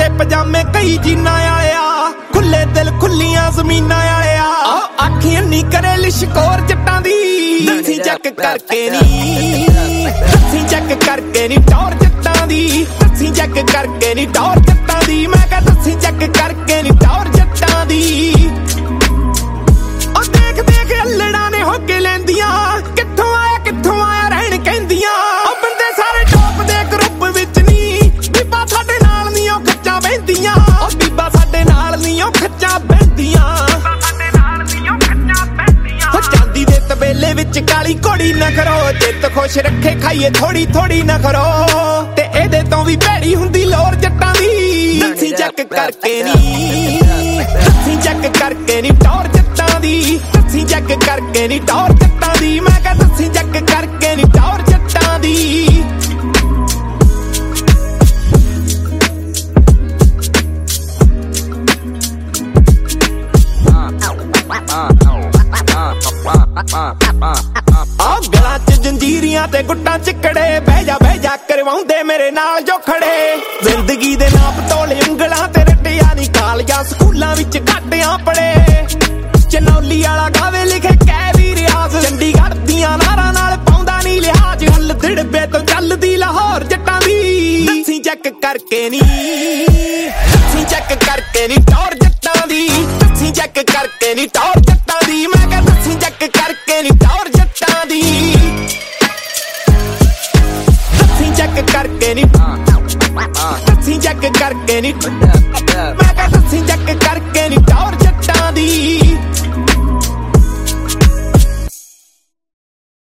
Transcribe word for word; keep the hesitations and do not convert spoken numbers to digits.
पजामे कई जीना आया खुले दिल खुलियां जमीना आया आखियां नी करे लिशकोर जट्टां दी दस्सी चेक करके नी दस्सी चेक करके नी टौर जट्टां दी दस्सी चेक करके नी टौर जट्टां दी मैं कह दस्सी चेक करके नी टौर जट्टां दी ओ देख देख अल्लड़ा ने होके लैंदियां कित्थों आया कित्थों आया रहन कहंदियां ओ बंदे सारे टॉप दे ग्रुप विच नी बीबा साडे नाल नी ओ खच्चां बहंदियां ओ बीबा साडे नाल नी ओ खच्चां बहंदियां साडे नाल नी ओ खच्चां बहंदियां हो चांदी दे तबेले विच काली घोड़ी ना करो जित खुश रखे खाइए थोड़ी थोड़ी ना करो ते एदे तों भी भैड़ी हुंदी लोर जट्टां दी दस्सी चेक करके नी दस्सी चेक करके नी टौर जट्टां दी दस्सी चेक करके नी टौर जट्टां दी मैं कह दस्सी चेक करके नी टौर जट्टां दी आ गलां च जंजीरियां ते गुट्टां चिकड़े बह जा बह जा करवाउंदे मेरे नाल जो खड़े जिंदगी दे नाप तोले उंगलां ते रट्टिया नी कालिया स्कूलां विच घाटियां पड़े चनौली वाला गावे लिखे कै भी रियाज चंडीगढ़ दियां नारां नाल पाउंदा नी लिहाज हल दिड़बे तो चलदी लाहौर जट्टां दी दस्सी चेक करके नी दस्सी चेक करके नी टौर जट्टां दी दस्सी चेक करके नी टौर जट्टां दी मैं कह दस्सी चेक करके नी टौर जट्टां दी दस्सी चेक करके नी दस्सी चेक करके नी मैं कह दस्सी चेक